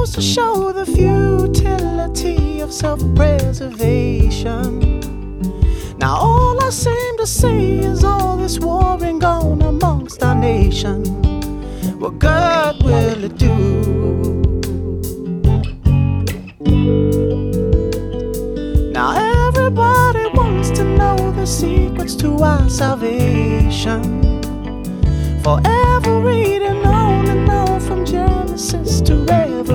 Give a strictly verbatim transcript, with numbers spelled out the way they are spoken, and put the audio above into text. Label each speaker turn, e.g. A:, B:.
A: goes to show the futility of self-preservation. Now all I seem to see is all this warring on amongst our nation. What good will it do? Now everybody wants to know the secrets to our salvation. Forever reading on and on from Genesis to Revelation.